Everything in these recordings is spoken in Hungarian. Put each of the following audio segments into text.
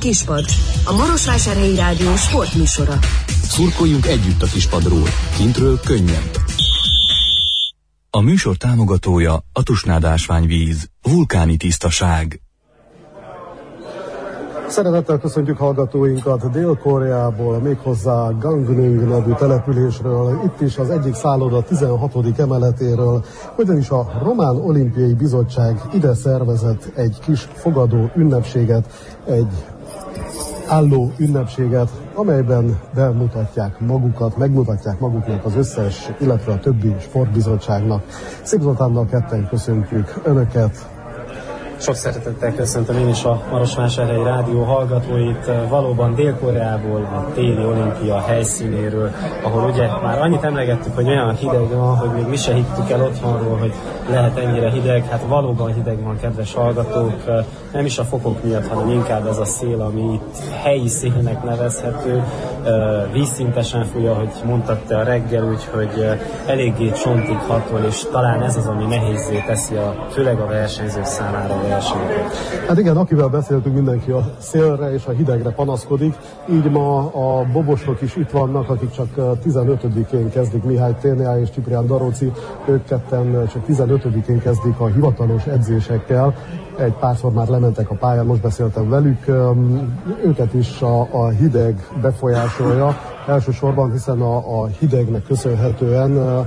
Kispad, a Marosvásárhelyi Rádió sportműsora. Szurkoljunk együtt a kispadról, kintről könnyen. A műsor támogatója a Tusnád ásványvíz, vulkáni tisztaság. Szeretettel köszöntjük hallgatóinkat Dél-Koreából, méghozzá Gangneung nevű településről, itt is az egyik szálloda 16. emeletéről, ugyanis a Román Olimpiai Bizottság ide szervezett egy kis fogadó ünnepséget, egy álló ünnepséget, amelyben bemutatják magukat, megmutatják maguknak az összes, illetve a többi sportbizottságnak. Szép Zoltánnal ketten köszöntjük Önöket. Sok szeretettel köszöntöm én is a Marosvásárhelyi Rádió hallgatóit, valóban Dél-Koreából, a téli olimpia helyszínéről, ahol ugye már annyit emlegettük, hogy olyan hideg van, hogy még mi se hittük el otthonról, hogy lehet ennyire hideg. Hát valóban hideg van, kedves hallgatók, nem is a fokok miatt, hanem inkább ez a szél, ami itt helyi szélnek nevezhető, vízszintesen fúj, ahogy mondtad te a reggel, úgyhogy eléggé csontig hatol, és talán ez az, ami nehézzé teszi főleg a versenyzők számára a versenyeket. Hát igen, akivel beszéltünk, mindenki a szélre és a hidegre panaszkodik, így ma a bobosok is itt vannak, akik csak 15-én kezdik, Mihály Téniá és Csiprián Daróci, ők ketten csak 15-én kezdik a hivatalos edzésekkel, egy párszor már lementek a pályán, most beszéltem velük, őket is a hideg befolyásolja, elsősorban, hiszen a hidegnek köszönhetően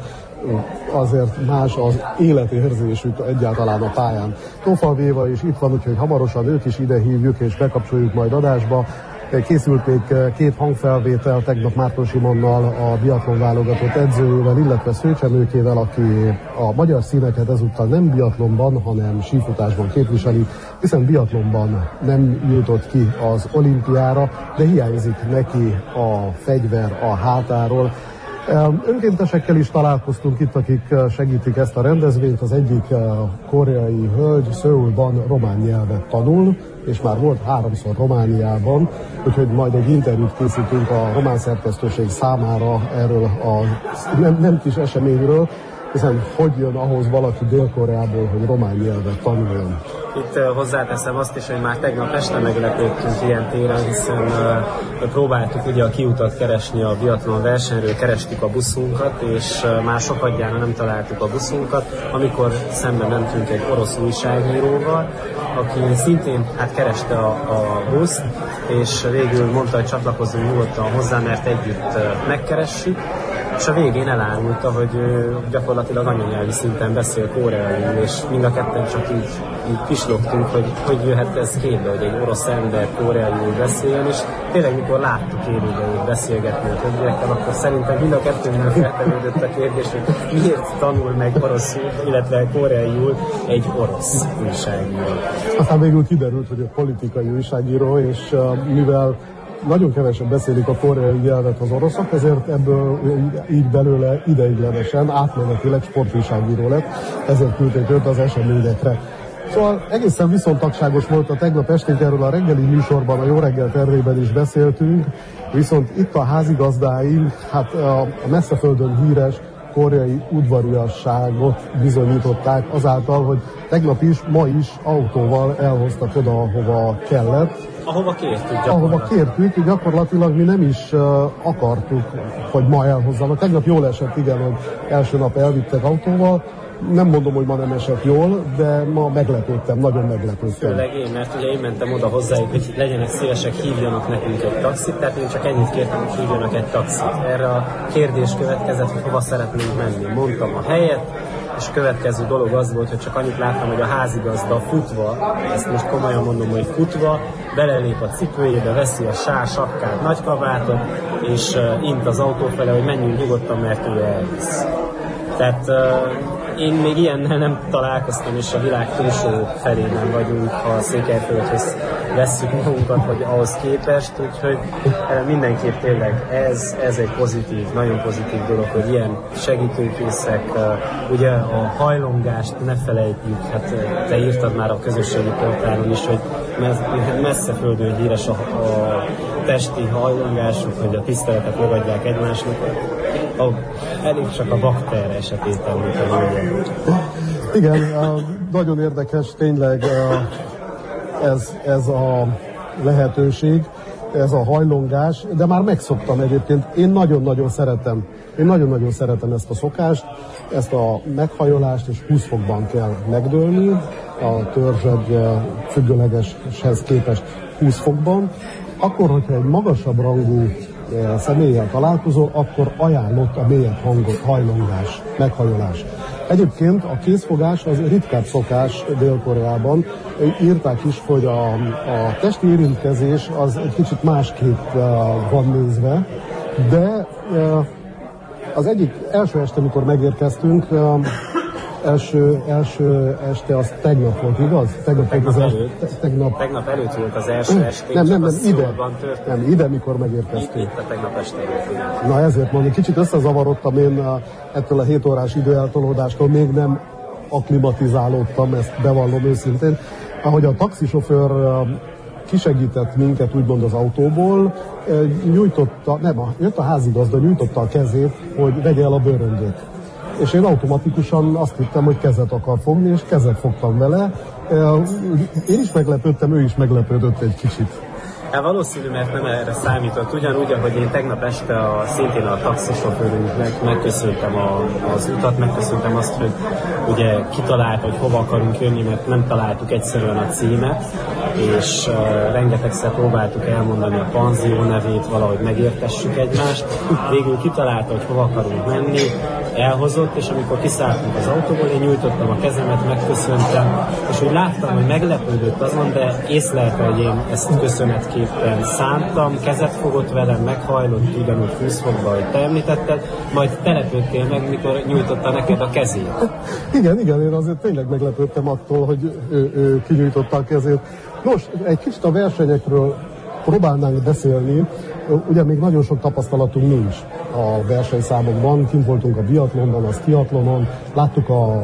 azért más az életérzésük egyáltalán a pályán. Tófalvi Éva is itt van, úgyhogy hamarosan őt is ide hívjuk és bekapcsoljuk majd adásba. Készült még két hangfelvétel tegnap Márton Simonnal, a biatlon válogatott edzőjével, illetve Szőcsemőkével, aki a magyar színeket ezúttal nem biatlonban, hanem sífutásban képviseli, hiszen biatlonban nem jutott ki az olimpiára, de hiányzik neki a fegyver a hátáról. Önkéntesekkel is találkoztunk itt, akik segítik ezt a rendezvényt. Az egyik koreai hölgy Szöulban román nyelvet tanul, és már volt 3-szor Romániában, úgyhogy majd egy interjút készítünk a román szerkesztőség számára erről a nem kis eseményről, hiszen hogy jön ahhoz valaki Dél-Koreából, hogy román nyelvet tanuljon. Itt hozzáteszem azt is, hogy már tegnap este meglepődtünk ilyen téren, hiszen próbáltuk ugye a kiutat keresni a biatlon versenyről, kerestük a buszunkat, és már sokadjára nem találtuk a buszunkat, amikor szembe mentünk egy orosz újságíróval, aki szintén kereste a buszt, és végül mondta, hogy csatlakozzunk nyugodtan hozzá, mert együtt megkeressük, és a végén elárulta, hogy gyakorlatilag anyanyelvi szinten beszél koreaiul, és mind a ketten csak így pislogtunk, hogy jöhet ez képbe, hogy egy orosz ember koreaiul beszél, és tényleg mikor láttuk élőben, hogy beszélgetni a többiekkel, akkor szerintem mind a kettőnknek feltevődött a kérdés, hogy miért tanul meg oroszul, illetve koreaiul egy orosz újságíró. Aztán végül kiderült, hogy a politikai újságíró, és mivel nagyon kevesen beszélik a koreai nyelvet az oroszok, ezért ebből így belőle ideiglenesen átmenetileg sportújságíró lett, ezért küldték őt az eseményekre. Szóval egészen viszontagságos volt a tegnap esténk, erről a reggeli műsorban, a Jó reggel tervében is beszéltünk, viszont itt a házigazdáink, hát a messzeföldön híres koreai udvariasságot bizonyították azáltal, hogy tegnap is, ma is autóval elhoztak oda, ahova kellett. Ahova kértük Ahova kértük, gyakorlatilag mi nem is akartuk, hogy ma elhozzanak. Tegnap jól esett, igen, hogy első nap elvittek autóval. Nem mondom, hogy ma nem esett jól, de ma meglepődtem, nagyon meglepődtem. Főleg én, mert ugye én mentem oda hozzájuk, hogy legyenek szívesek, hívjanak nekünk egy taxit, tehát én csak ennyit kértem, hogy hívjanak egy taxit. Erre a kérdés következett, hogy hova szeretnénk menni. Mondtam a helyet, és a következő dolog az volt, hogy csak annyit láttam, hogy a házigazda futva, ezt most komolyan mondom, hogy futva, belelép a cipőjébe, veszi a sapkát, nagykabátot, és int az autó fele, hogy menjünk nyugodtan, mert ő elvisz. Tehát én még ilyennel nem találkoztam, és a világ túlsó felében vagyunk, ha a Székelyföldhöz vesszük magunkat, vagy ahhoz képest, úgyhogy mindenképp tényleg ez egy pozitív, nagyon pozitív dolog, hogy ilyen segítőkészek, ugye a hajlongást ne felejtjük, hát te írtad már a közösségi portálon is, hogy messze földön híres a testi hajlongásuk, hogy a tiszteletet megadják egymásnak, elég csak a bakter esetét említeni. Igen, nagyon érdekes tényleg ez a lehetőség, ez a hajlongás, de már megszoktam egyébként. Én nagyon-nagyon szeretem ezt a szokást, ezt a meghajolást, és 20 fokban kell megdőlni, a törzs egy függőlegeshez képest 20 fokban. Akkor, hogyha egy magasabb rangú személlyel találkozol, akkor ajánlott a mélyebb hajlongás, meghajolás. Egyébként a kézfogás az ritkább szokás Dél-Koreában. Írták is, hogy a testi érintkezés az egy kicsit másképp van nézve, de az egyik első este, amikor megérkeztünk, első este az tegnap volt, igaz? Tegnap előtt volt az első este. Nem, ide mikor megérkeztünk. Itt a tegnap este előtt. Na ezért mondom, kicsit összezavarodtam én ettől a 7 órás időeltolódástól, még nem akklimatizálódtam, ezt bevallom őszintén. Ahogy a taxisofőr kisegített minket úgymond az autóból, jött a házigazda, nyújtotta a kezét, hogy vegye el a bőröndöt. És én automatikusan azt hittem, hogy kezet akar fogni, és kezet fogtam vele. Én is meglepődtem, ő is meglepődött egy kicsit. Hát valószínű, mert nem erre számított. Ugyanúgy, ahogy én tegnap este szintén a taxisofőrünknek megköszöntem az utat, megköszöntem azt, hogy ugye kitalálta, hogy hova akarunk jönni, mert nem találtuk egyszerűen a címet, és rengetegszer próbáltuk elmondani a panzió nevét, valahogy megértessük egymást. Végül kitalálta, hogy hova akarunk menni, elhozott, és amikor kiszálltunk az autóból, én nyújtottam a kezemet, megköszöntem, és úgy láttam, hogy meglepődött azon, de észlelte, hogy én ezt köszönetképpen szántam, kezet fogott velem, meghajlott ugyanúgy 20 fokba, hogy te említetted, majd telepődtél meg, mikor nyújtotta neked a kezét. Igen, én azért tényleg meglepődtem attól, hogy ő kinyújtotta a kezét. Nos, egy kicsit a versenyekről próbálnánk beszélni. Ugye még nagyon sok tapasztalatunk nincs a versenyszámokban. Kint voltunk a biatlonban, a skiatlonon, láttuk a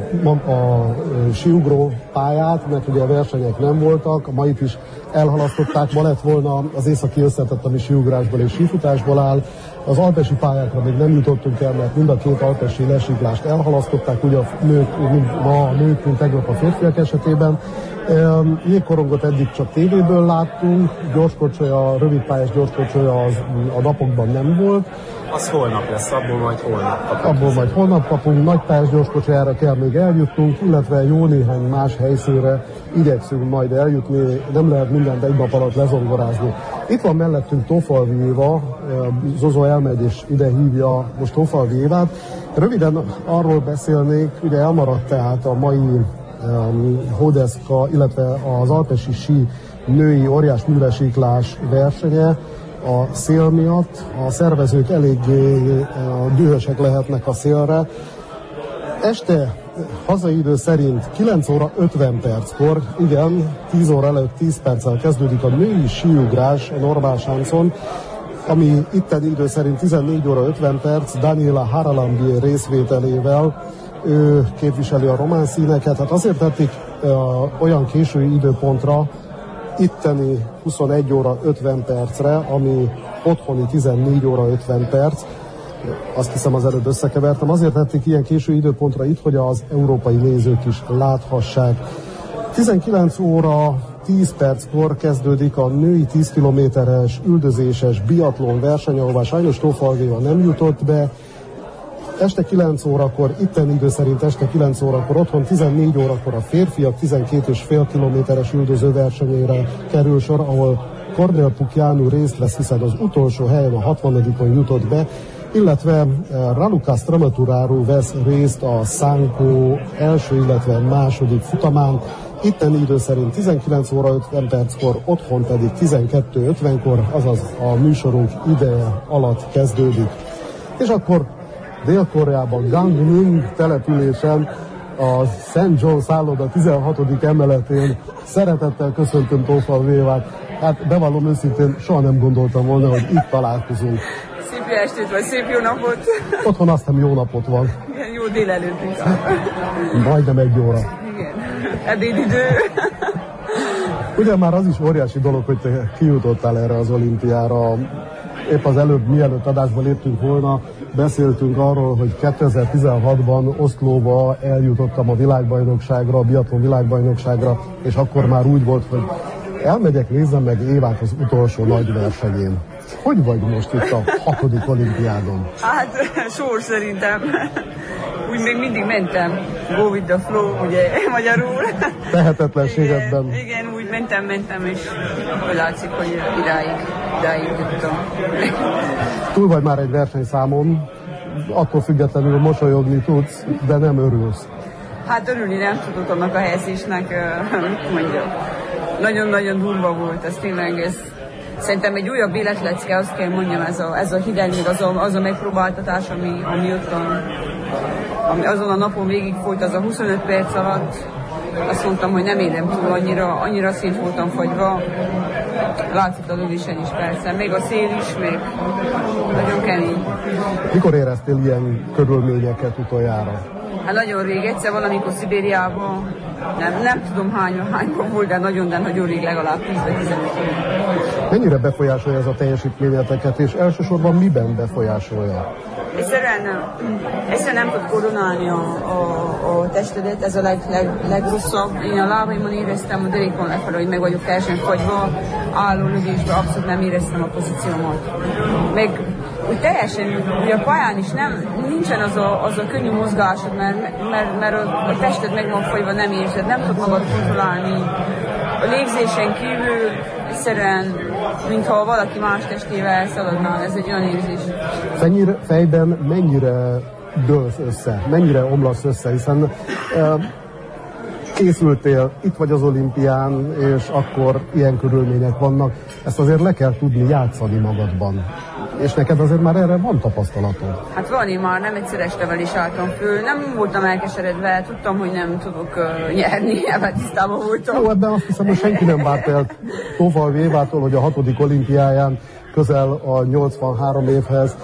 síugró pályát, mert ugye a versenyek nem voltak, a mait is elhalasztották, ma lett volna az északi összetett, ami síugrásból és sífutásból áll. Az alpesi pályákra még nem jutottunk el, mert mind a két alpesi lesiklást elhalasztották, ugye a nők, mint tegnap a férfiak esetében. Jégkorongot eddig csak tévéből láttunk, gyorskocsolya, rövidpályás gyorskocsolya az a napokban nem volt. Az holnap lesz, abból majd holnap kapunk. Nagypályás gyorskocsolyára kell még eljutnunk, illetve jó néhány más helyszínre igyekszünk majd eljutni, nem lehet mindent egy nap alatt lezongorázni. Itt van mellettünk Tófalvi Éva, Zozó elmegy és ide hívja most Tófalvi Évát. Röviden arról beszélnék, ugye elmaradt tehát a mai Hódeszka, illetve az alpesi sí női óriás művesiklás versenye a szél miatt. A szervezők eléggé dühösek lehetnek a szélre. Este hazai idő szerint 9 óra 50 perckor, igen, 10 óra előtt 10 perccel kezdődik a női síugrás a normál sáncon, ami itteni idő szerint 14 óra 50 perc, Daniela Haralambier részvételével. Ő képviseli a román színeket, hát azért tették olyan késői időpontra, itteni 21 óra 50 percre, ami otthoni 14 óra 50 perc. Azt hiszem az előbb összekevertem. Azért tették ilyen késői időpontra itt, hogy az európai nézők is láthassák. 19 óra 10 perckor kezdődik a női 10 kilométeres üldözéses biatlon verseny, ahová sajnos Tófalvéva nem jutott be. Este 9 órakor, itteni idő szerint este 9 órakor, otthon 14 órakor a férfiak 12,5 kilométeres üldöző versenyére kerül sor, ahol Kornél Pukjánu részt vesz, hiszen az utolsó helyen a 60-on jutott be, illetve Raluca Stramaturāru vesz részt a Szánkó első, illetve második futamán. Itteni idő szerint 19 óra 50 perckor, otthon pedig 12:50-kor, azaz a műsorunk ideje alatt kezdődik. És akkor Dél-Koreában, Gangneung településen, a St. John szálloda 16. emeletén szeretettel köszöntöm Tófalvi Évát. Hát bevallom őszintén, soha nem gondoltam volna, hogy itt találkozunk. Szép jó estét vagy, szép jó napot! Otthon azt hiszem jó napot van. Igen, jó délelőtt inkább. Majdnem 1 óra. Igen, ebédidő. Ugye már az is óriási dolog, hogy te kijutottál erre az olimpiára. Épp az előbb, mielőtt adásba léptünk volna, beszéltünk arról, hogy 2016-ban Oszlóba eljutottam a világbajnokságra, a biatlon világbajnokságra, és akkor már úgy volt, hogy Elmegyek, nézzem meg Évát az utolsó nagy versenyén. Hogy vagy most itt a 6. olimpiádon? Hát, sor szerintem. Úgy még mindig mentem. Go with the flow, ugye, magyarul. Tehetetlenségedben. Igen, úgy mentem, és látszik, hogy idáig jutottam. Túl vagy már egy versenyszámon, attól függetlenül mosolyogni tudsz, de nem örülsz. Hát örülni nem tudok annak a helyezésnek, mit mondjak. Nagyon-nagyon durva volt, ez tényleg, szerintem egy újabb életlecke, azt kell mondjam, ez a hideg, az a megpróbáltatás, ami ott ami azon a napon végig folyt, az a 25 perc alatt, azt mondtam, hogy nem élem túl, annyira szét voltam fagyva, látszott az ölésen is persze, még a szél is, még nagyon kemény. Mikor éreztél ilyen körülményeket utoljára? Hát nagyon rég, egyszer valamikor Szibériában, nem tudom hányban volt, de nagyon rég, legalább 10-15 év. Mennyire befolyásolja ez a teljesítményeteket, és elsősorban miben befolyásolja? Egyszerűen nem tud koordinálni a testedet, ez a legrosszabb. Én a lábaimon éreztem, a derékon lefelé, hogy meg vagyok teljesen fagyva, álló lögésbe, abszolút nem éreztem a pozíciómat. Meg úgy teljesen, ugye a pályán is nincsen az a könnyű mozgásod, mert a tested meg van fagyva, nem érzed, nem tud magad kontrollálni. A légzésen kívül egyszerűen, mintha valaki más testével szaladnál, ez egy olyan érzés. Fejben mennyire dőlsz össze, mennyire omlasz össze, hiszen készültél, itt vagy az olimpián, és akkor ilyen körülmények vannak, ezt azért le kell tudni játszani magadban. És neked azért már erre van tapasztalatod? Hát van, én már nem egyszer estevel is álltam föl, nem voltam elkeseredve, tudtam, hogy nem tudok nyerni, ebben tisztában voltam. Jó, ebben azt hiszem, hogy senki nem várt el Tófalvi Évától, hogy a 6. olimpiáján közel a 83 évhez.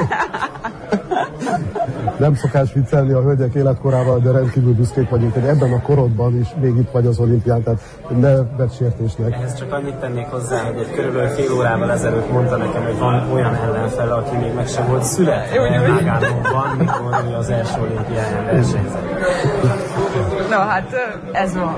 Nem szokás viccelni a hölgyek életkorával, de rendkívül büszkék vagyunk, hogy ebben a korodban is még itt vagy az olimpián, tehát ne vedd sértésnek. Ehhez csak annyit tennék hozzá, hogy egy körülbelül fél órával ezelőtt mondta nekem, hogy van olyan ellenfele, aki még meg sem volt születve Nagánóban, mikor ő az első olimpiáján versenyzett. No, hát ez van.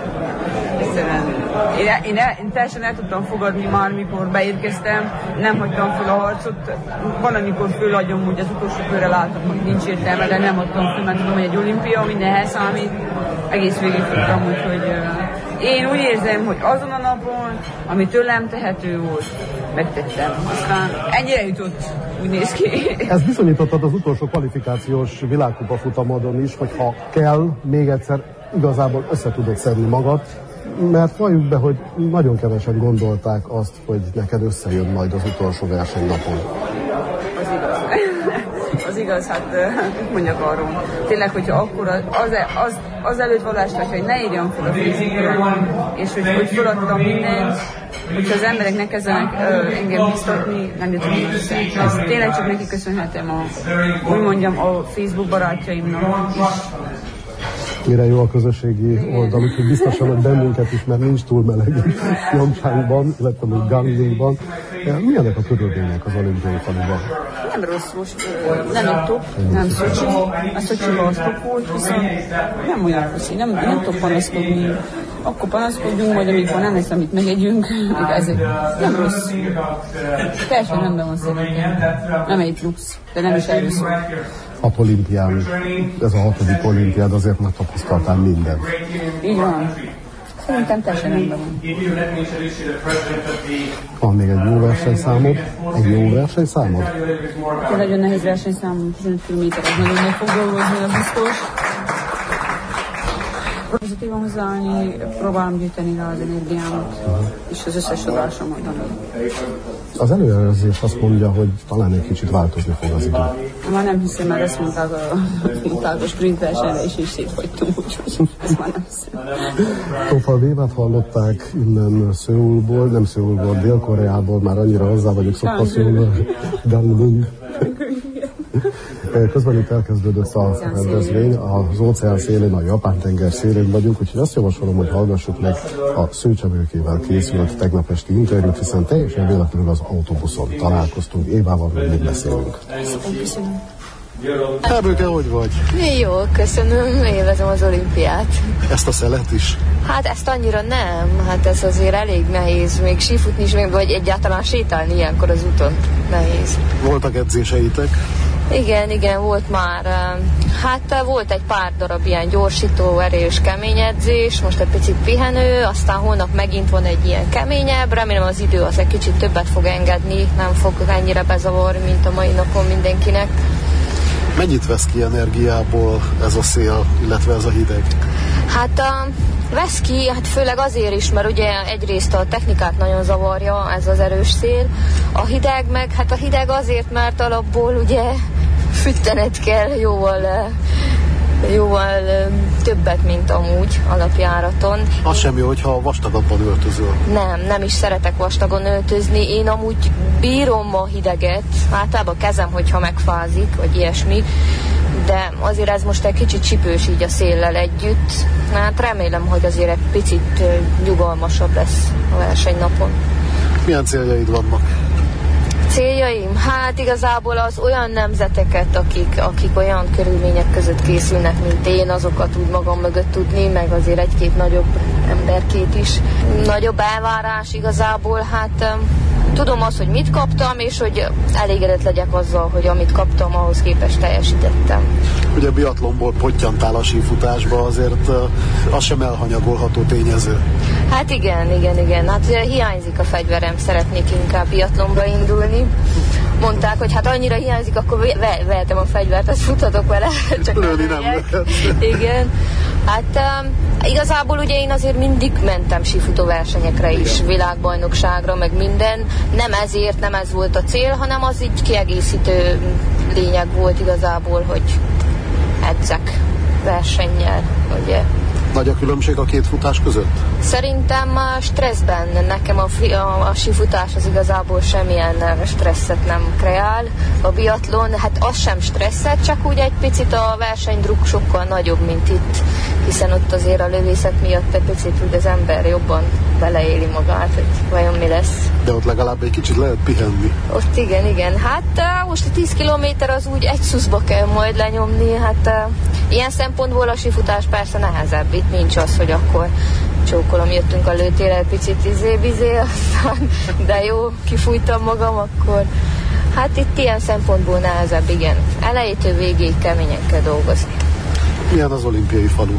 Én teljesen el tudtam fogadni már, mikor beérkeztem, nem hagytam föl a harcot. Van, amikor fölhagyom, úgy az utolsó körre láttam, hogy nincs értelme, de nem hagytam föl, mert tudom, hogy egy olimpia mindenhez számít. Egész végig tudtam, úgyhogy én úgy érzem, hogy azon a napon, ami tőlem tehető volt, megtettem. Aztán ennyire jutott, úgy néz ki. Ez bizonyítottad az utolsó kvalifikációs világkupa futamodon is, hogy ha kell, még egyszer igazából össze tudod szedni magad, mert valljuk be, hogy nagyon kevesen gondolták azt, hogy neked összejön majd az utolsó versenynapon. Az igaz, hát mit mondjak arról. Tényleg, hogyha akkor az előtt vallást vagy, hogy ne írjam fel a Facebookra, és hogy feladtam mindent, hogyha az emberek ne kezdenek engem biztatni, nem jutok vissza. Ezt tényleg csak neki köszönhetem úgy mondjam, a Facebook barátjaimnak is. Mire jó a közösségi oldal, úgyhogy biztosan, hogy bennünket is, mert nincs túl meleg Pyeongchangban, illetve még Gangneungban. Milyenek a körülmények az olimpiai faluban? Nem rossz most, nem egy top, nem Szocsi. A Szocsiban az top volt, viszont nem olyan rossz, nem tudok panaszkodni. Akkor panaszkodjunk, majd amikor nem lesz, amit megegyünk, nem rossz. Teljesen rendben van szerintem. Nem egy luxus, de nem is erről szól. 6 olimpián, ez a 6. olimpiád, azért megtapasztaltál mindent. Így van. Szerintem teljesen rendben van. Van még egy jó versenyszámod? Egy jó versenyszámod? Nagyon nehéz versenyszámod, 15 km, az nagyon meg fog dolgozni, az biztos. Pozitívan hozzáállni, próbálom gyűjteni rá az energiámat, és az összes tudásomat. Az előrejelzés azt mondja, hogy talán egy kicsit változni fog az idő. Már nem hiszem, mert ezt mondták a sprint versenyre, és szétfagytunk, úgyhogy ezt már nem hiszem. Tófalvi Évát hallották innen Szöulból, nem Szöulból, Dél-Koreából, már annyira hozzá vagyok szokva Szöulból, Gangneung. Közben itt elkezdődött a rendezvény, az óceán szélén, a Japán-tenger szélén vagyunk, úgyhogy azt javasolom, hogy hallgassuk meg a Szőcsevőkével készült tegnap esti interjút, hiszen teljesen véletlenül az autóbuszon találkoztunk, Évával még beszélünk. Köszönöm. Erbőke, hogy vagy? Jó, köszönöm, élvezem az olimpiát. Ezt a szelet is? Hát ezt annyira nem, hát ez azért elég nehéz, még sífutni is, vagy egyáltalán sétálni ilyenkor az úton nehéz. Voltak edzéseitek? Igen, volt már. Hát volt egy pár darab ilyen gyorsító, erős, kemény edzés, most egy picit pihenő, aztán holnap megint van egy ilyen keményebb, remélem az idő az egy kicsit többet fog engedni, nem fog ennyire bezavarni, mint a mai napon mindenkinek. Mennyit vesz ki energiából ez a szél, illetve ez a hideg? Hát vesz ki, hát főleg azért is, mert ugye egyrészt a technikát nagyon zavarja ez az erős szél, a hideg meg, hát a hideg azért, mert alapból ugye fűtened kell jóval többet, mint amúgy alapjáraton. Az sem jó, hogyha vastagadban öltözöl. Nem is szeretek vastagon öltözni. Én amúgy bírom a hideget, általában kezem, hogyha megfázik, vagy ilyesmi, de azért ez most egy kicsit csipős így a széllel együtt. Hát remélem, hogy azért egy picit nyugalmasabb lesz a versenynapon. Milyen céljaid vannak? Céljaim? Hát igazából az olyan nemzeteket, akik olyan körülmények között készülnek, mint én, azokat úgy magam mögött tudni, meg azért egy-két nagyobb emberkét is. Nagyobb elvárás igazából, hát tudom azt, hogy mit kaptam, és hogy elégedett legyek azzal, hogy amit kaptam, ahhoz képest teljesítettem. Ugye biatlonból pottyantál a sífutásba, azért az sem elhanyagolható tényező. Hát igen. Hát hiányzik a fegyverem, szeretnék inkább biatlonba indulni. Mondták, hogy hát annyira hiányzik, akkor vehetem a fegyvert, azt futhatok vele. Csak lőni nem lehet. Igen. Hát igazából ugye én azért mindig mentem sífutó versenyekre is, igen, világbajnokságra, meg minden. Nem ez volt a cél, hanem az így kiegészítő lényeg volt igazából, hogy edzek versennyel, ugye. Nagy a különbség a két futás között? Szerintem a stresszben, nekem a sífutás az igazából semmilyen stresszet nem kreál. A biatlon, hát az sem stresszet, csak úgy egy picit a versenydruk sokkal nagyobb, mint itt, hiszen ott azért a lövészet miatt egy picit úgy az ember jobban beleéli magát, hogy vajon mi lesz. De ott legalább egy kicsit lehet pihenni. Ott igen. Hát most a 10 kilométer az úgy egy szuszba kell majd lenyomni, hát ilyen szempontból a sífutás persze nehezebb. Itt nincs az, hogy akkor csókolom, jöttünk a lőtérrel picit izé-bizé, aztán de jó, kifújtam magam, akkor hát itt ilyen szempontból nehezebb, igen. Elejétől végéig keményen kell dolgozni. Milyen az olimpiai falu?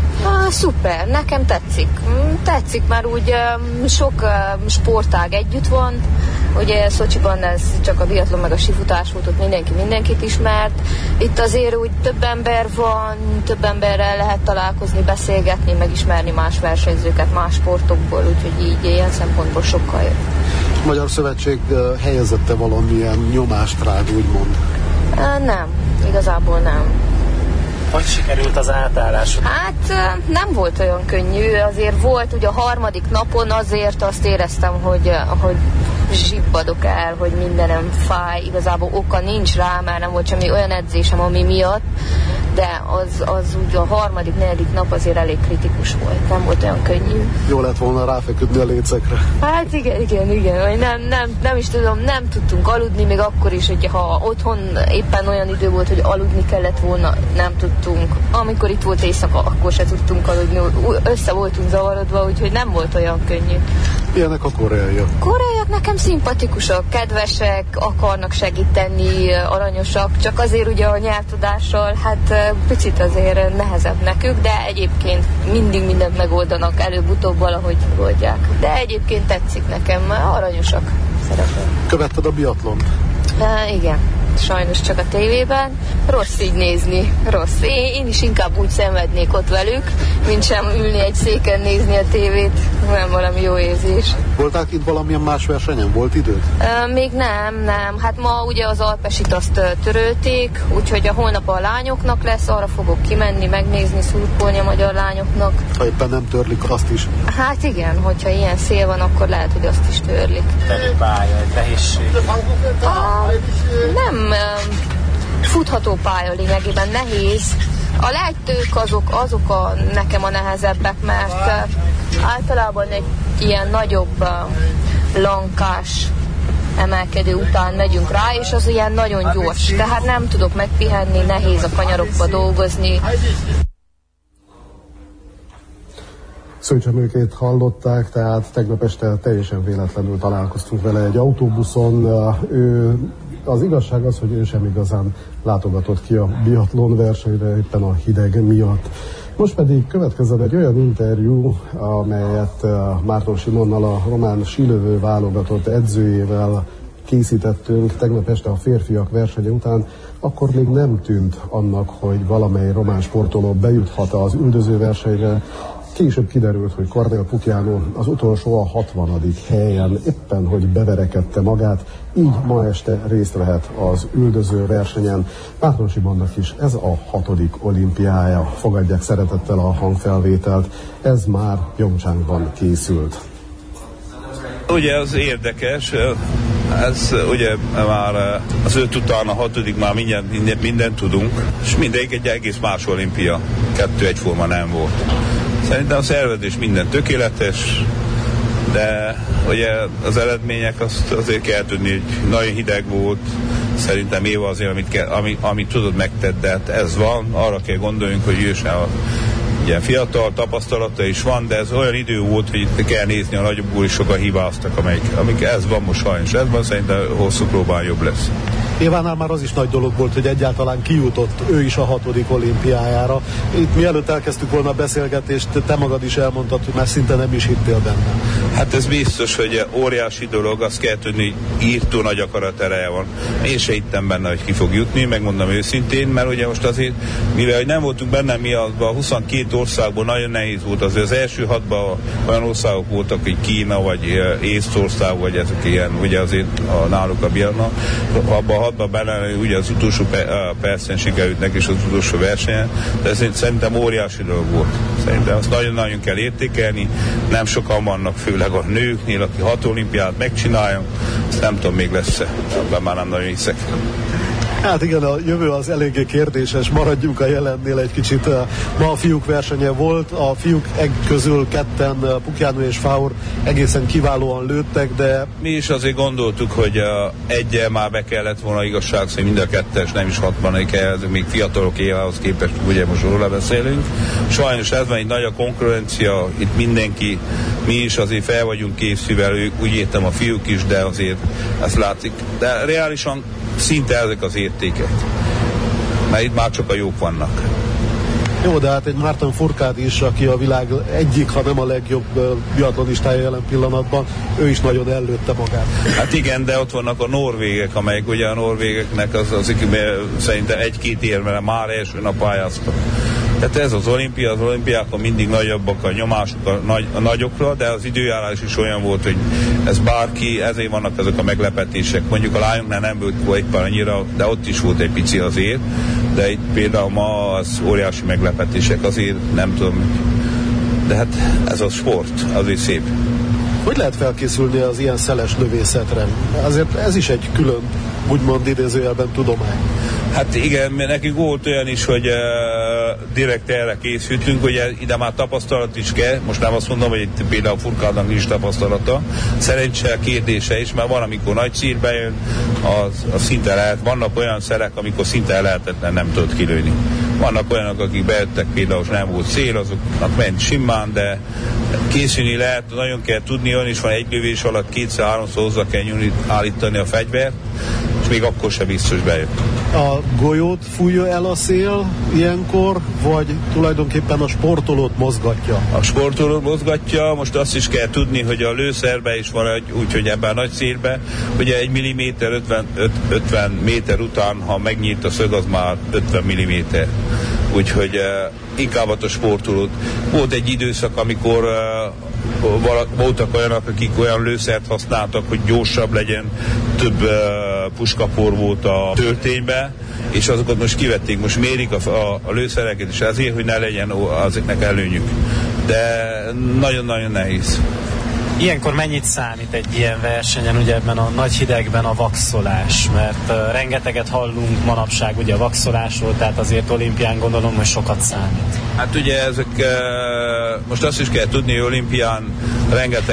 Szuper, nekem tetszik, mert úgy sok sportág együtt van. Ugye Szocsiban ez csak a biatlon meg a sífutás volt, ott mindenkit ismert. Itt azért úgy több ember van, több emberrel lehet találkozni, beszélgetni, megismerni más versenyzőket, más sportokból, úgyhogy így ilyen szempontból sokkal jobb. A Magyar Szövetség helyezette valamilyen nyomást rád, úgymond? Nem, igazából nem. Hogy sikerült az átállás? Hát nem volt olyan könnyű, azért volt, ugye a harmadik napon azért azt éreztem, hogy zsibbadok el, hogy mindenem fáj, igazából oka nincs rá, mert nem volt semmi olyan edzésem, ami miatt, de az úgy a harmadik, negyedik nap azért elég kritikus volt, nem volt olyan könnyű. Jó lett volna ráfeküdni a lécekre. Hát igen, nem is tudom, nem tudtunk aludni, még akkor is, hogyha otthon éppen olyan idő volt, hogy aludni kellett volna, nem tudtunk. Amikor itt volt éjszaka, akkor se tudtunk aludni, össze voltunk zavarodva, úgyhogy nem volt olyan könnyű. Milyenek a koreaiak? Koreaiak nekem szimpatikusak, kedvesek, akarnak segíteni, aranyosak, csak azért ugye a nyelvtudással, hát picit azért nehezebb nekük, de egyébként mindig mindent megoldanak, előbb-utóbb valahogy oldják. De egyébként tetszik nekem, aranyosak, szeretem. Követted a biatlont? Igen. Sajnos csak a tévében. Rossz így nézni, rossz. Én is inkább úgy szenvednék ott velük, mint sem ülni egy széken nézni a tévét. Nem valami jó érzés. Voltál itt valamilyen más versenyen? Volt időd? Még nem. Hát ma ugye az Alpesit azt törölték, úgyhogy a holnap a lányoknak lesz, arra fogok kimenni, megnézni, szurkolni a magyar lányoknak. Ha éppen nem törlik, azt is? Hát igen, hogyha ilyen szél van, akkor lehet, hogy azt is törlik. Teli pálya, nehézség. Nem futható pálya lényegében, nehéz. A lejtők azok nekem a nehezebbek, mert általában egy ilyen nagyobb lankás emelkedő után megyünk rá, és az ilyen nagyon gyors. Tehát nem tudok megpihenni, nehéz a kanyarokba dolgozni. Szőcsemőkét hallották, tehát tegnap este teljesen véletlenül találkoztunk vele egy autóbuszon. Az igazság az, hogy ő sem igazán látogatott ki a biatlon versenyre éppen a hideg miatt. Most pedig következzen egy olyan interjú, amelyet Márton Simonnal, a román sílövő válogatott edzőjével készítettünk tegnap este a férfiak versenye után. Akkor még nem tűnt annak, hogy valamely román sportoló bejuthat az üldözőversenyre. Később kiderült, hogy Kornél Pukiano az utolsó, a 60. helyen éppen, hogy beverekedte magát, így ma este részt vehet az üldöző versenyen. Márton Simonnak is ez a 6. olimpiája. Fogadják szeretettel a hangfelvételt. Ez már Pyeongchangban készült. Ugye az érdekes, ez ugye már az 5 után a 6. már mindent tudunk, és mindegyik egy egész más olimpia. 2 egyforma nem volt. Szerintem a szervezés minden tökéletes, de ugye az eredmények azt azért kell tudni, hogy nagyon hideg volt. Szerintem Éva azért, amit tudod megtett, de hát ez van. Arra kell gondoljunk, hogy ő sem ilyen fiatal tapasztalata is van, de ez olyan idő volt, hogy itt kell nézni, a nagyobb úr is sokan hibáztak, amik ez van most sajnos. Ez van, szerintem hosszú próbán jobb lesz. Évánál már az is nagy dolog volt, hogy egyáltalán kijutott ő is a 6. olimpiájára. Itt mielőtt elkezdtük volna a beszélgetést, te magad is elmondtad, hogy már szinte nem is hittél benne. Hát ez biztos, hogy óriási dolog, azt kell tudni, írtó nagy akarat ereje van. Én se hittem benne, hogy ki fog jutni, megmondom őszintén, mert ugye most azért, mivel nem voltunk benne mi a 22 országból, nagyon nehéz volt. Azért az első 6-ban olyan országok voltak, hogy Kína, vagy Észtország, vagy ezek ilyen, ugye azért náluk a biatlon. Abban 6-ban benne ugye az utolsó percen sikerült neki is az utolsó versenyen, de ez szerintem óriási dolog volt. Szerintem azt nagyon-nagyon kell értékelni, nem sokan vannak, főleg a nőknél, aki 6 olimpiát megcsináljon, azt nem tudom, még lesz-e, ebben már nem nagyon hiszek. Hát igen, a jövő az eléggé kérdéses, maradjunk a jelennél egy kicsit. Ma a fiúk versenye volt, a fiúk közül ketten, Pukiano és Faur egészen kiválóan lőttek, de... Mi is azért gondoltuk, hogy egyel már be kellett volna igazság, hogy mind a kettes, nem is 60 kell, még fiatalok évához képest, ugye most róla beszélünk. Sajnos ez van, egy nagy a konkurencia, itt mindenki, mi is azért fel vagyunk készülve, úgy értem a fiúk is, de azért ezt látszik. De reálisan szinte ezek az értékek. Mert itt már csak a jók vannak. Jó, de hát egy Márton Fourcade is, aki a világ egyik, ha nem a legjobb biatlonistája jelen pillanatban, ő is nagyon ellőtte magát. Hát igen, de ott vannak a norvégek, amelyek ugye a norvégeknek az szerintem 1-2 érmele már első nap pályáztak. Tehát ez az olimpiákon mindig nagyobbak a nyomások a nagyokra, de az időjárás is olyan volt, hogy ez bárki, ezért vannak ezek a meglepetések. Mondjuk a lányoknál nem volt éppen annyira, de ott is volt egy pici azért, de itt például ma az óriási meglepetések, azért nem tudom, de hát ez a sport, azért szép. Hogy lehet felkészülni az ilyen szeles lövészetre? Azért ez is egy külön, úgymond idézőjelben tudomány. Hát igen, mert nekünk volt olyan is, hogy direkt erre készültünk, hogy ide már tapasztalat is kell. Most nem azt mondom, hogy itt például Fourcade-nak nincs tapasztalata. Szerencse kérdése is, mert van, amikor nagy szírbe jön, az szinte lehet. Vannak olyan szerek, amikor szinte lehetetlen, nem tudod kilőni. Vannak olyanok, akik bejöttek, például nem volt szél, azoknak ment simán, de készülni lehet, nagyon kell tudni, olyan is van, egy lövés alatt 2-3-szor hozzá kell állítani a fegyvert, és még akkor sem biztos bejön. A golyót fújja el a szél ilyenkor, vagy tulajdonképpen a sportolót mozgatja? A sportolót mozgatja, most azt is kell tudni, hogy a lőszerbe is van, úgyhogy ebben a nagy szélbe, ugye 1 milliméter 50 méter után, ha megnyílt a szög, az már 50 milliméter. Úgyhogy inkább a sportolót. Volt egy időszak, amikor voltak olyanok, akik olyan lőszert használtak, hogy gyorsabb legyen, több puskapor volt a tölténybe, és azokat most kivették, most mérik a lőszereket is ezért, hogy ne legyen azoknak előnyük. De nagyon-nagyon nehéz. Ilyenkor mennyit számít egy ilyen versenyen, ugye ebben a nagy hidegben a vakszolás? Mert rengeteget hallunk manapság ugye a vakszolásról, tehát azért olimpián gondolom, hogy sokat számít. Hát ugye ezek, most azt is kell tudni, hogy olimpián rengeteg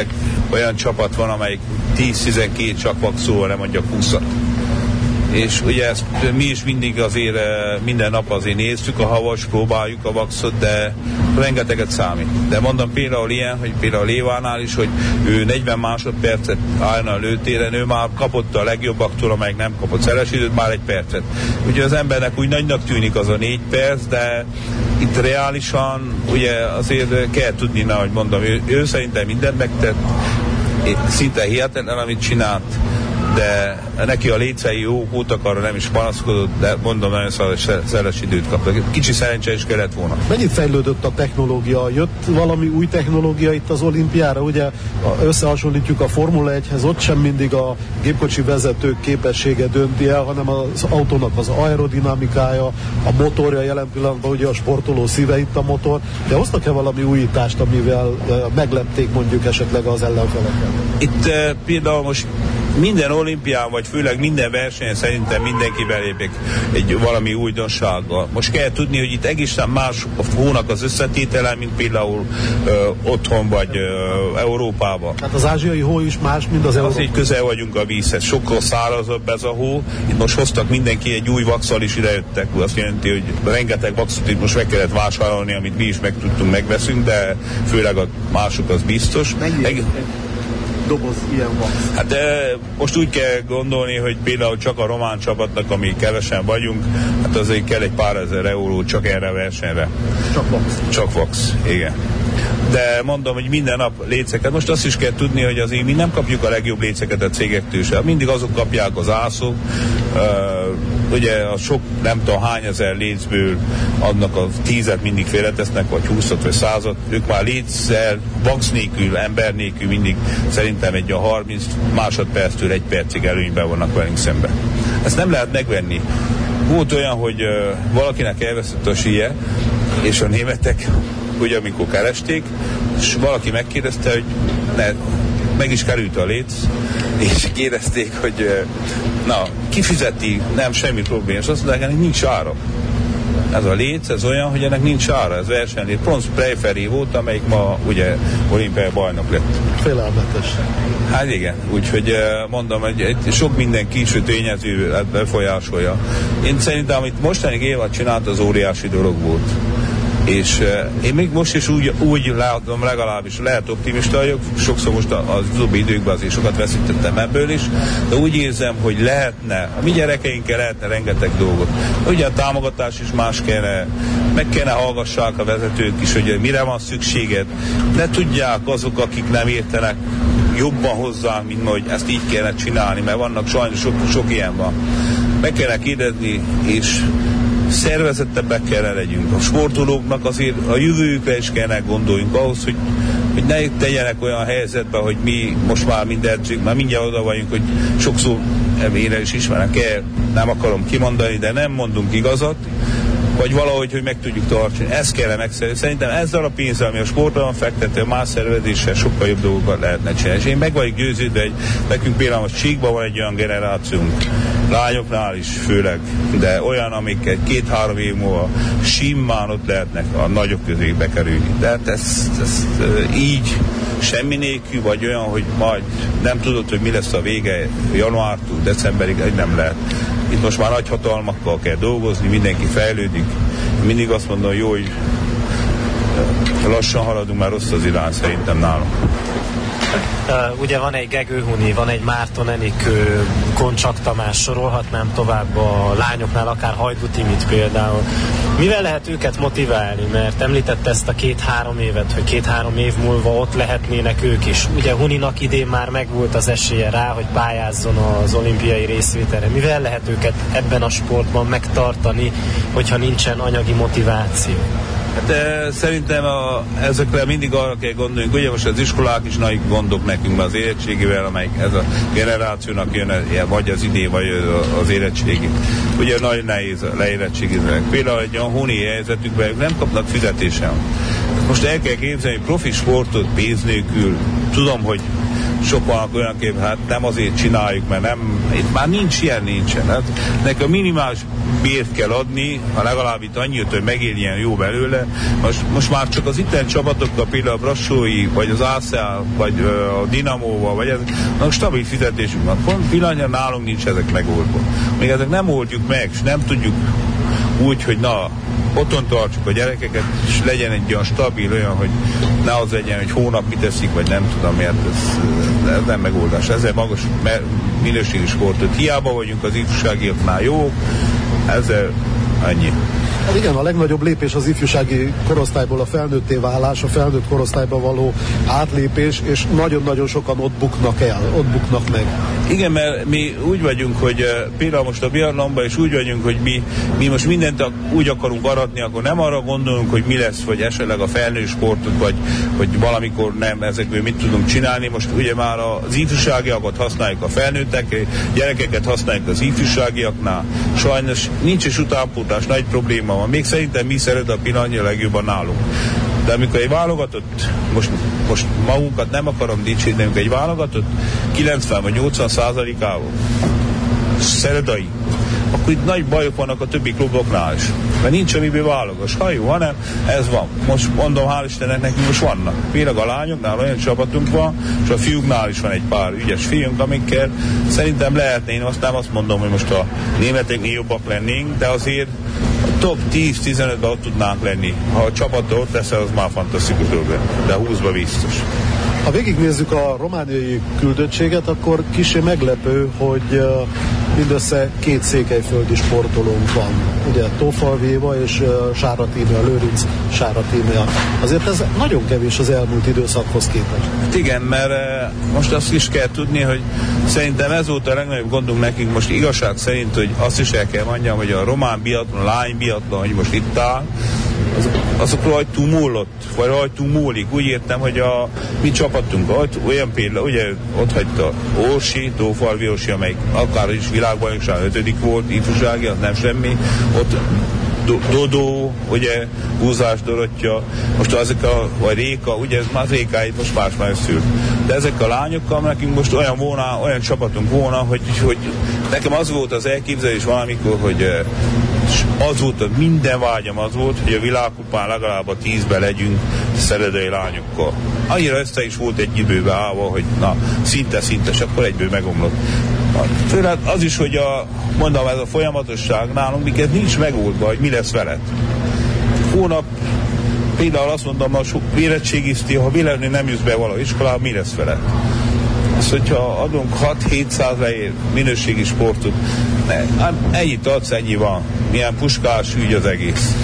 olyan csapat van, amelyik 10-12 csak vakszóval nem mondja 20-at. És ugye ezt mi is mindig azért minden nap azért néztük a havas, próbáljuk a vaxot, de rengeteget számít. De mondom például ilyen, hogy például Lévánál is, hogy ő 40 másodpercet állna a lőtéren, ő már kapott a legjobbaktól, amelyik nem kapott szeles időt, már egy percet. Ugye az embernek úgy nagynak tűnik az a 4 perc, de itt reálisan ugye azért kell tudni, hogy mondom, ő szerintem mindent megtett, szinte hihetetlen, amit csinált, de neki a lécei jók voltak, arra nem is panaszkodott, de mondom, nagyon szeles időt kaptak. Kicsi szerencse is kellett volna. Mennyit fejlődött a technológia? Jött valami új technológia itt az olimpiára? Ugye összehasonlítjuk a Formula 1-hez, ott sem mindig a gépkocsi vezetők képessége dönti el, hanem az autónak az aerodinamikája, a motorja, jelen pillanatban ugye a sportoló szíve itt a motor, de hoztak-e valami újítást, amivel meglepték mondjuk esetleg az ellenfeleket? Itt például most minden olimpián, vagy főleg minden versenyen szerintem mindenki belépik egy valami újdonsággal. Most kell tudni, hogy itt egészen más a hónak az összetétele, mint például otthon vagy Európában. Hát az ázsiai hó is más, mint az európai. Azért közel vagyunk a vízhez, sokkal szárazabb ez a hó. Itt most hoztak mindenki egy új vakszal is idejöttek. Azt jelenti, hogy rengeteg vakszot itt most meg kellett vásárolni, amit mi is meg tudtunk, megveszünk, de főleg a mások az biztos. Doboz ilyen vax. Hát most úgy kell gondolni, hogy például csak a román csapatnak, ami kevesen vagyunk, hát azért kell egy pár ezer euró csak erre a versenyre. Csak vax. Csak vax, igen. De mondom, hogy minden nap léceket. Most azt is kell tudni, hogy azért mi nem kapjuk a legjobb léceket a cégektől sem. Mindig azok kapják az ászok. Ugye a sok, nem tudom hány ezer lécből adnak a 10-et mindig félretesznek, vagy 20-at, vagy 100-at. Ők már létszer, vax nélkül, ember nélkül mindig szerintem egy a 30 másodperctől 1 percig előnyben vannak velünk szemben. Ezt nem lehet megvenni. Volt olyan, hogy valakinek elveszett a síje, és a németek ugye amikor keresték, és valaki megkérdezte, hogy meg is került a léc, és kérdezték, hogy kifizeti, nem semmi probléma, és azt mondták, hogy nincs ára. Ez a léc, ez olyan, hogy ennek nincs ára, ez versenylét. Pont Prejferi volt, amelyik ma ugye olimpiai bajnok lett. Félelmetes. Hát igen, úgyhogy mondom, hogy sok minden késő tényező befolyásolja. Én szerintem, amit mostanig Éva csinált, az óriási dolog volt. És én még most is úgy látom, legalábbis lehet optimista vagyok, sokszor most az utóbbi időkben azért sokat veszítettem ebből is, de úgy érzem, hogy lehetne, a mi gyerekeinkkel lehetne rengeteg dolgot. Ugye a támogatás is más kellene, meg kellene hallgassák a vezetők is, hogy mire van szükséged, ne tudják azok, akik nem értenek jobban hozzá, mint hogy ezt így kellene csinálni, mert vannak sajnos sok ilyen van. Meg kellene kérdezni, és szervezettebbek kellene legyünk. A sportolóknak azért a jövőjükre is kellene gondoljunk ahhoz, hogy ne tegyenek olyan helyzetben, hogy mi most már mindent, már mindjárt oda vagyunk, hogy sokszor én is ismerek el, nem akarom kimondani, de nem mondunk igazat, vagy valahogy, hogy meg tudjuk tartani. Ezt kellene megszerezni. Szerintem ezzel a pénzzel, ami a sportban fektető, a más szervezéssel sokkal jobb dolgokat lehetne csinálni. És én meg vagyok győződve, hogy nekünk például most Csíkban van egy olyan generációnk, lányoknál is főleg, de olyan, amik 2-3 év múlva simán ott lehetnek a nagyok közé bekerülni. De hát ezt így semmi nélkül, vagy olyan, hogy majd nem tudod, hogy mi lesz a vége januártól decemberig, nem lehet. Itt most már nagy hatalmakkal kell dolgozni, mindenki fejlődik. Mindig azt mondom, hogy jó, hogy lassan haladunk, már rossz az irány szerintem nálunk. Ugye van egy Gegő Huni, van egy Márton Enikő, Koncsak Tamás, sorolhatnám tovább a lányoknál, akár Hajdú Timit például. Mivel lehet őket motiválni? Mert említette ezt a 2-3 évet, hogy 2-3 év múlva ott lehetnének ők is. Ugye Huninak idén már megvolt az esélye rá, hogy pályázzon az olimpiai részvételre. Mivel lehet őket ebben a sportban megtartani, hogyha nincsen anyagi motiváció? Hát szerintem ezekre mindig arra kell gondolni, ugye most az iskolák is nagy gondok nekünk az érettségével, amelyik ez a generációnak jön, vagy az idén, vagy az érettségi. Ugye nagyon nehéz leérettségizni. Például egy olyan honi helyzetükben nem kapnak fizetésen. Most el kell képzelni, hogy profi sportot pénz nélkül, tudom, hogy sokan olyan kép, hát nem azért csináljuk, mert nem, itt már nincsen. Hát neki a minimális bért kell adni, ha legalább itt annyit, hogy megérjen jó belőle. Most már csak az itteni csapatokkal, például a Brassói, vagy az ASEA, vagy a Dinamóval, vagy ezek, stabil fizetésünk van. Pont pillanatnyilag nálunk nincs ezek megoldva. Még ezek nem oldjuk meg, és nem tudjuk úgy, hogy otthon tartsuk a gyerekeket, és legyen egy olyan stabil, olyan, hogy ne az legyen, hogy hónap mit eszik, vagy nem tudom miért, ez nem megoldás. Ezzel magas minőségi sportot. Hiába vagyunk az ifjúságiaknál jók, ezzel annyi. Hát igen, a legnagyobb lépés az ifjúsági korosztályból a felnőtté válás, a felnőtt korosztályba való átlépés, és nagyon-nagyon sokan ott buknak meg. Igen, mert mi úgy vagyunk, hogy például most a biatlonban is úgy vagyunk, hogy mi most mindent úgy akarunk aratni, akkor nem arra gondolunk, hogy mi lesz, vagy esetleg a felnőtt sportot, vagy hogy valamikor nem, ezekből mit tudunk csinálni. Most ugye már az ifjúságiakat használjuk a felnőttek, gyerekeket használjuk az ifjúságiaknál. Sajnos nincs is utánpótlás, nagy probléma van. Még szerintem mi szeret a pillanatnyi legjobban nálunk. De amikor egy válogatott, most magunkat nem akarom dicsérni, amikor egy válogatott 90 vagy 80%-ával szeredai, akkor itt nagy bajok vannak a többi kluboknál is. Mert nincs amiből válogass. Ha jó, hanem ez van. Most mondom, hál' Istennek nekünk most vannak. Például a lányoknál olyan csapatunk van, és a fiúknál is van egy pár ügyes fiúnk, amikkel szerintem lehetne, én azt mondom, hogy most a németeknél jobbak lennénk, de azért top 10-15-ben ott tudnánk lenni. Ha a csapattól ott leszel, az már fantasztikus dolog, de 20-ba biztos. Ha végignézzük a romániai küldöttséget, akkor kissé meglepő, hogy mindössze 2 székelyföldi sportolónk van. Ugye Tófalvi Éva és Sára Tímea, Lőrinc Sára Tímea. Azért ez nagyon kevés az elmúlt időszakhoz képest. Hát igen, mert most azt is kell tudni, hogy szerintem ez volt a legnagyobb gondunk nekünk most igazság szerint, hogy azt is el kell mondjam, hogy a román biatlon, a lány biatlon, hogy most itt áll, azok rajtunk múlott, vagy rajtunk múlik. Úgy értem, hogy a mi csapatunk olyan például, ugye ott hagyta Orsi, Tófalvi Orsi, amelyik akár is világbajnokság 5. volt, ifjúsági, az nem semmi, ott Dodó, ugye, Húzás Dorottya, most ezek vagy Réka, ugye ez már Rékáit most más szül. De ezek a lányokkal nekünk most olyan csapatunk volna, hogy nekem az volt az elképzelés valamikor, hogy az volt, minden vágyam az volt, hogy a világkupán legalább a 10-ben legyünk szeredai lányokkal. Annyira össze is volt egy időben állva, hogy szinte, és akkor egyből megomlott. Főleg az is, hogy mondom, ez a folyamatosság nálunk, miket nincs megoldva, hogy mi lesz veled. Hónap, például azt mondom, hogy érettségiszti, ha véletlenül nem jussz be valahol iskolába, mi lesz veled? Az, hogyha adunk 6-700 minőségi sportot, ennyit adsz, ennyi van. Milyen puskás ügy az egész.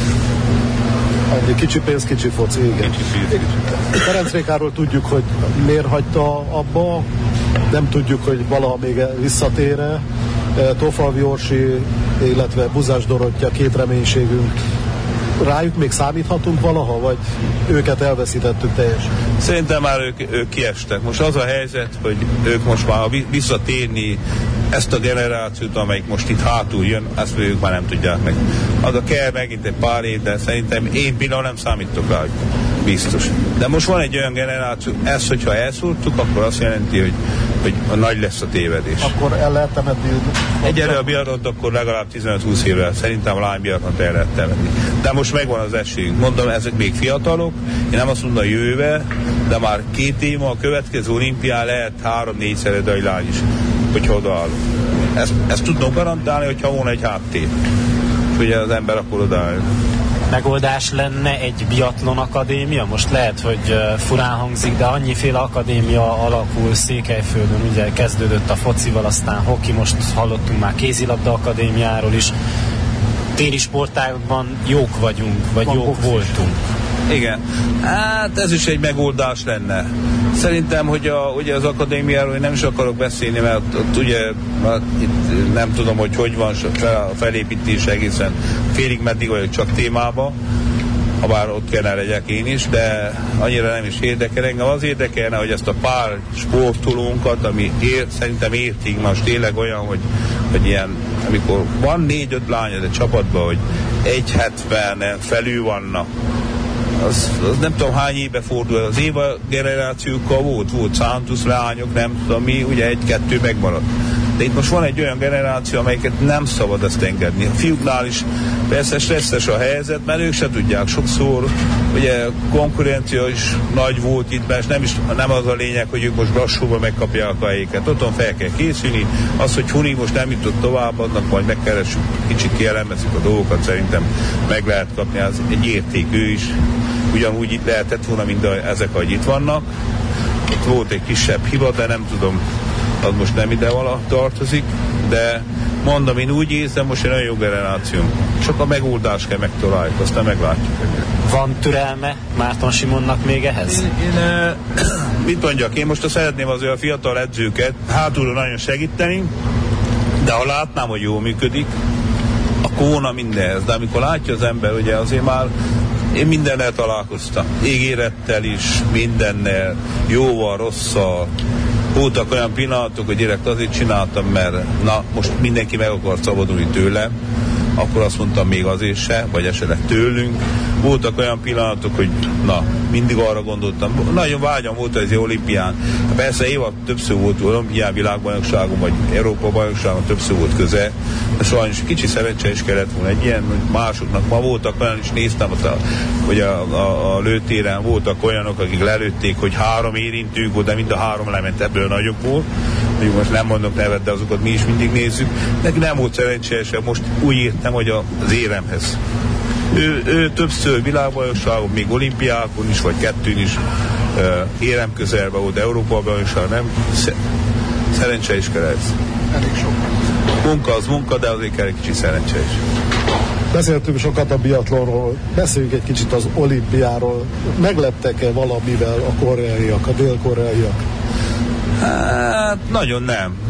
Annyi kicsi pénz, kicsi foci, igen. Ferenc Rékáról tudjuk, hogy miért hagyta abba, nem tudjuk, hogy valaha még visszatér-e. Tófalvi Orsi, illetve Buzás Dorottya, 2 reménységünk. Rájuk még számíthatunk valaha, vagy őket elveszítettük teljesen? Szerintem már ők kiestek. Most az a helyzet, hogy ők most már visszatérni ezt a generációt, amelyik most itt hátul jön, ezt ők már nem tudják meg. Az a kell megint egy pár év, de szerintem én például nem számítok rájuk. Biztos. De most van egy olyan generáció, ezt, hogyha elszúrtuk, akkor azt jelenti, hogy nagy lesz a tévedés. Akkor el lehet temetni? Egyelőre a biatlont, akkor legalább 15-20 évre szerintem a lánybiatlont el lehet temetni. De most megvan az esélyünk. Mondom, ezek még fiatalok, én nem azt mondom jövőbe, de már 2 év a következő olimpián lehet 3-4 szeredai lány is, hogyha odaállunk. Ezt tudnom garantálni, hogyha volna egy háttér. És ugye az ember akkor odaáll. Megoldás lenne egy biatlon akadémia? Most lehet, hogy furán hangzik, de annyiféle akadémia alakul Székelyföldön, ugye kezdődött a focival, aztán hoki, most hallottunk már kézilabda akadémiáról is. Téli sportágban jók vagyunk, vagy jók voltunk. Igen. Hát ez is egy megoldás lenne. Szerintem, hogy ugye az akadémiáról én nem is akarok beszélni, mert ott ugye itt nem tudom, hogy van a felépítés egészen félig meddig vagyok csak témába, ha bár ott kellene legyek én is, de annyira nem is érdekel engem. Az érdekelne, hogy ezt a pár sportolónkat, ami szerintem értik, most tényleg olyan, hogy ilyen, amikor van 4-5 lány a csapatban, hogy 1,70-en felül vannak, az nem tudom hány éve fordul, az Éva generációkkal volt Santos, leányok, nem tudom mi, ugye egy-kettő megmaradt. De itt most van egy olyan generáció, amelyiket nem szabad ezt engedni. A fiúknál is persze stresszes a helyzet, mert ők se tudják sokszor, ugye konkurencia is nagy volt itt, mert nem az a lényeg, hogy ők most lassúban megkapják a helyéket. Otthon fel kell készülni, az, hogy Huni most nem jutott tovább, annak majd megkeressük, kicsit kielemezzük a dolgokat, szerintem meg lehet kapni, az egy érték ő is. Ugyanúgy itt lehetett volna, mint ezek, hogy itt vannak. Itt volt egy kisebb hiba, de nem tudom, az most nem ide vala tartozik, de mondom, én úgy érzem, most egy nagyon jó generáció. Csak a megoldást kell megtaláljuk, aztán meglátjuk. Van türelme Márton Simonnak még ehhez? Mit mondjak, én most szeretném azért a fiatal edzőket hátulról nagyon segíteni, de ha látnám, hogy jól működik, akkor volna mindenhez. De amikor látja az ember, ugye azért már én mindennel találkoztam. Ígérettel is, mindennel, jóval, rosszal. Voltak olyan pillanatok, hogy direkt azért csináltam, mert most mindenki meg akar szabadulni tőlem, akkor azt mondtam, még azért se, vagy esetleg tőlünk. Voltak olyan pillanatok, hogy mindig arra gondoltam. Nagyon vágyam volt az olimpián. Persze Éva többször volt olimpián, világbajnokságon, vagy Európa-bajnokságon többször volt köze, de sajnos kicsi szerencse is kellett volna egy ilyen, hogy másoknak. Ma voltak olyan, is néztem, hogy a lőtéren voltak olyanok, akik lelőtték, hogy 3 érintők volt, de mind a 3 lement ebből nagyokból. Most nem mondok nevet, de azokat mi is mindig nézzük. Neki nem volt szerencsés, most úgy értem, hogy az éremhez. Ő többször világbajnokságon, még olimpiákon is, vagy 2 is érem közelben volt, Európa-bajnokság, nem? Szerencse is kell ez. Elég sok. Munka az munka, de azért kell egy kicsi szerencse is. Beszéltünk sokat a biatlonról, beszéljünk egy kicsit az olimpiáról. Megleptek-e valamivel a koreaiak, a dél-koreaiak? Hát nagyon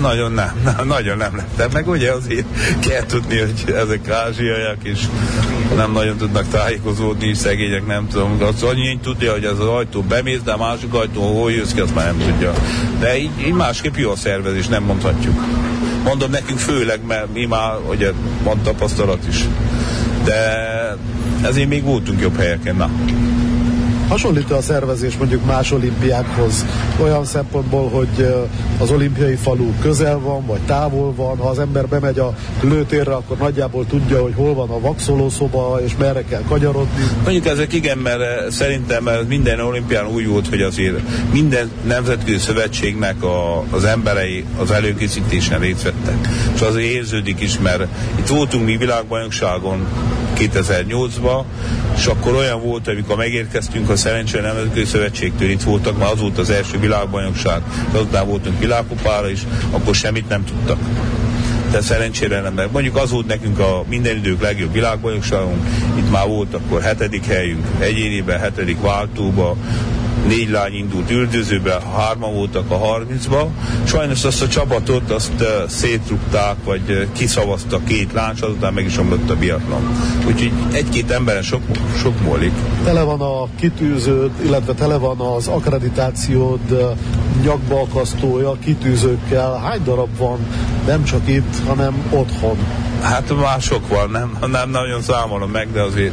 nem lettem meg, ugye azért kell tudni, hogy ezek ázsiaiak is nem nagyon tudnak tájékozódni, szegények, nem tudom, az annyi tudja, hogy ez az ajtó bemész, de a másik ajtó hol jössz ki, azt már nem tudja. De így másképp jó a szervezés, nem mondhatjuk. Mondom nekünk főleg, mert mi már, ugye, van tapasztalat is. De ezért még voltunk jobb helyeken, Hasonlít a szervezés mondjuk más olimpiákhoz olyan szempontból, hogy az olimpiai falu közel van, vagy távol van, ha az ember bemegy a lőtérre, akkor nagyjából tudja, hogy hol van a vakszolószoba, és merre kell kanyarodni. Mondjuk ezek igen, mert szerintem minden olimpián úgy volt, hogy azért minden nemzetközi szövetségnek az emberei az előkészítésen részt vettek. És azért érződik is, mert itt voltunk mi világbajnokságon 2008-ban, és akkor olyan volt, amikor megérkeztünk a szerencsére nemzetközi szövetségtől, itt voltak, már az volt az első világbajnokság, azután voltunk világkupára is, akkor semmit nem tudtak. De szerencsére nem. Mondjuk az volt nekünk a minden idők legjobb világbajnokságunk, itt már volt akkor 7. helyünk, egyéniben 7. váltóba, 4 lány indult üldözőbe, 3 voltak a 30-ba. Sajnos azt a csapatot szétrugták, vagy kiszavaztak 2 lány, azután meg is omlott a biatlon. Úgyhogy 1-2 emberen sok múlik. Tele van a kitűződ, illetve tele van az akkreditációd nyakba akasztója, kitűzőkkel. Hány darab van, nem csak itt, hanem otthon? Hát már sok van, nem nagyon számolom meg, de azért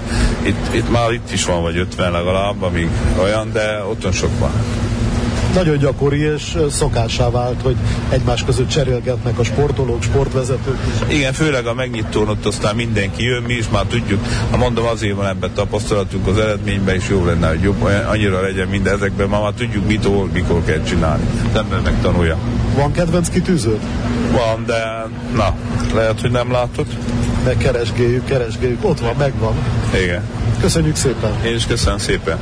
itt is van, vagy 50 legalább, amíg olyan, de otthon sok van. Nagyon gyakori és szokássá vált, hogy egymás között cserélgetnek a sportolók, sportvezetők is. Igen, főleg a megnyitón ott aztán mindenki jön, mi is már tudjuk. Ha mondom, azért van ebben tapasztalatunk az eredményben, és jó lenne, hogy jobb, annyira legyen mind ezekben, már tudjuk, mikor kell csinálni. Az ember megtanulja. Van kedvenc kitűződ? Van, de lehet, hogy nem látod. Meg keresgéljük. Ott van, megvan. Igen. Köszönjük szépen. Én is köszönöm szépen.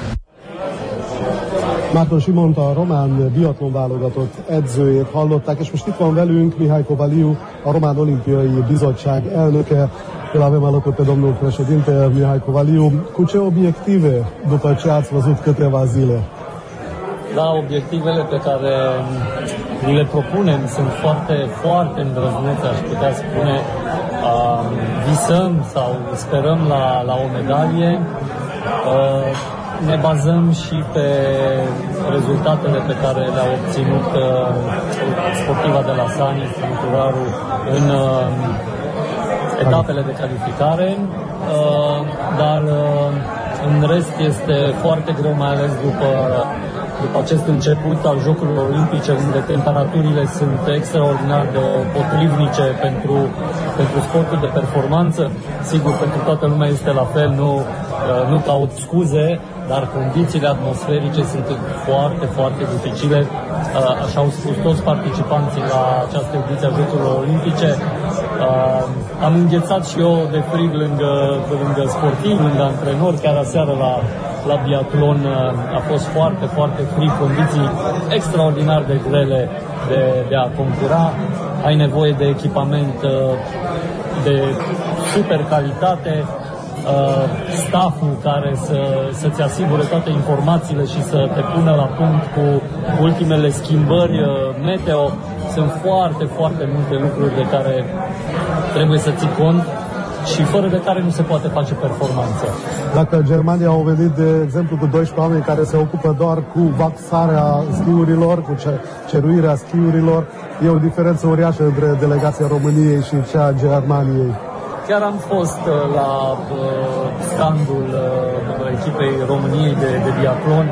Márton Simont, a román biatlon válogatott edzőjét hallották, és most itt van velünk Mihai Kovaliu, a Román Olimpiai Bizottság elnöke. El avem alături pe domnul președinte Mihai Kovaliu. Cu ce obiective, după ce ați văzut câteva zile? Da, obiectivele pe care le propunem sunt foarte, foarte îndrăznețe, aș putea spune. Visăm sau sperăm la o medalie. Ne bazăm și pe rezultatele pe care le-a obținut sportiva de la Sani, Furturaru, în etapele de calificare, dar În rest este foarte greu, mai ales după acest început al Jocurilor Olimpice, unde temperaturile sunt extraordinar de potrivnice pentru sportul de performanță. Sigur, pentru toată lumea este la fel, nu caut scuze, dar condițiile atmosferice sunt foarte, foarte dificile. Așa au spus toți participanții la această ediție a Jocurilor Olimpice. Am înghețat și eu de frig lângă sportiv, lângă antrenori, chiar aseară la biatlon a fost foarte, foarte frig, condiții extraordinar de grele de a concura. Ai nevoie de echipament de super calitate, stafful care să-ți asigure toate informațiile și să te pună la punct cu ultimele schimbări meteo. Sunt foarte, foarte multe lucruri de care trebuie să ții cont și fără de care nu se poate face performanță. Dacă Germania au venit, de exemplu, cu 12 oameni care se ocupă doar cu vaxarea schiurilor, cu ceruirea schiurilor, e o diferență uriașă între delegația României și cea a Germaniei. Chiar am fost la standul echipei României de biatlon.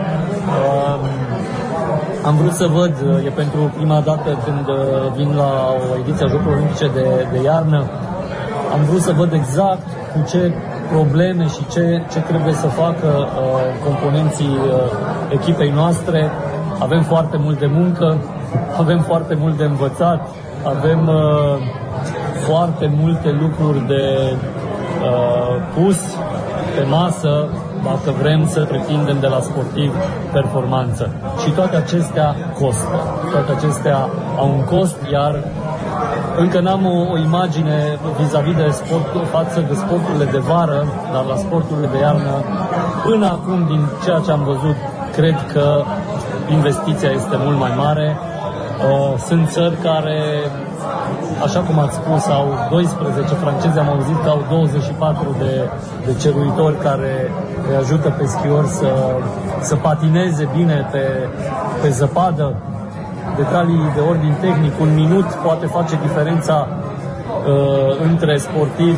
Am vrut să văd, e pentru prima dată când vin la o ediție a Jocurilor Olimpice de iarnă, am vrut să văd exact cu ce probleme și ce trebuie să facă componenții echipei noastre. Avem foarte mult de muncă, avem foarte mult de învățat, avem foarte multe lucruri de pus pe masă dacă vrem să pretindem de la sportiv performanță. Și toate acestea costă. Toate acestea au un cost, iar încă n-am o imagine vis-a-vis de sport față de sporturile de vară, dar la sporturile de iarnă, până acum, din ceea ce am văzut, cred că investiția este mult mai mare. Sunt țări care, așa cum ați spus, au 12 francezi, am auzit că au 24 de ceruitori care îi ajută pe schiori să patineze bine pe zăpadă. Detalii de ordin tehnic, un minut poate face diferența între sportivi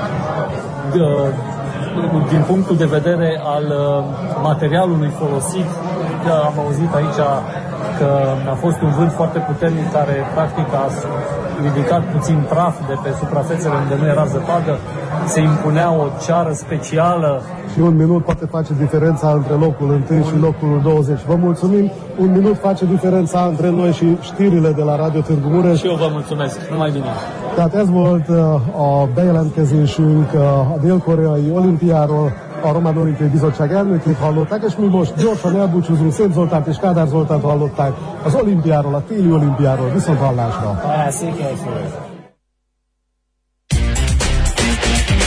din punctul de vedere al materialului folosit. Am auzit aici că a fost un vânt foarte puternic care practic a ridicat puțin praf de pe suprafețele unde nu era zăpadă. Se impunea o ceară specială. Și un minut poate face diferența între locul 1 și locul 20. Vă mulțumim. Un minut face diferența între noi și știrile de la Radio Târgu Mureș. Și eu vă mulțumesc. Numai bine. Tehát ez volt a bejelentkezésünk a dél-koreai olimpiáról. A Román Olimpiai Bizottság elnökét hallották, és mi most gyorsan elbúcsúzunk. Szent Zoltánt és Kádár Zoltánt hallották az olimpiáról, a téli olimpiáról. Viszont hallásra.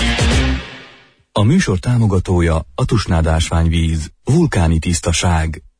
A műsor támogatója a Tusnád ásványvíz, vulkáni tisztaság.